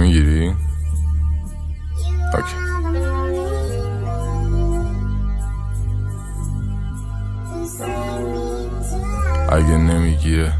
نمیگیری؟ اوکی. اگه نمیگیره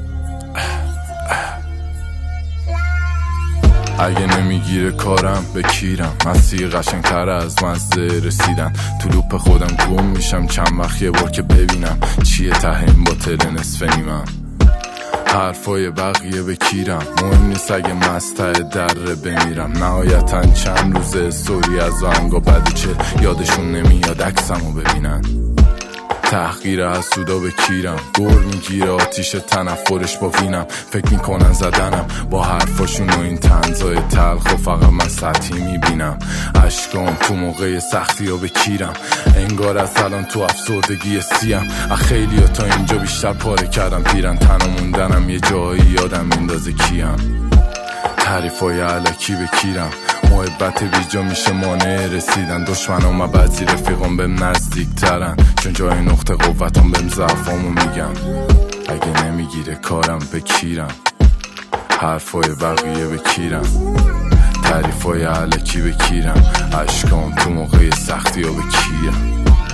اگه نمیگیره کارم بکیرم، مسیر قشنگ‌تر از مزه رسیدن. تو لوپ خودم گم میشم چند وقت یه بار که ببینم چیه ته این باطل نصف نیمم. حرفای بقیه بکیرم، مهم نیست اگه مسته دره بمیرم. نهایتا چند روزه سوری از آهنگا بده چه یادشون نمیاد عکسمو ببینن. تحقیر حسودا بکیرم، گور میگیره آتیش تنفرش با وینم. فکر میکنن زدنم با حرفاشون و این طنزای تلخ و فقط من سطحی میبینم. اشکام تو موقع سختی ها بکیرم، انگار از الان تو افسردگی سیم. خیلی ها تا اینجا بیشتر پاره کردم پیرن، تنها موندنم یه جایی یادم میندازه کیم. تعریفای علکی بکیرم، محبت بیجا میشه مانع رسیدن. دشمنام و بعضی رفیقام بهم نزدیک ترن، چون جای نقطه قوتم بهم ضعفامو میگن. اگه نمیگیره کارم بکیرم، حرفای بقیه بکیرم، تعریفای علکی بکیرم. اشکام تو موقع سختی ها بکیرم.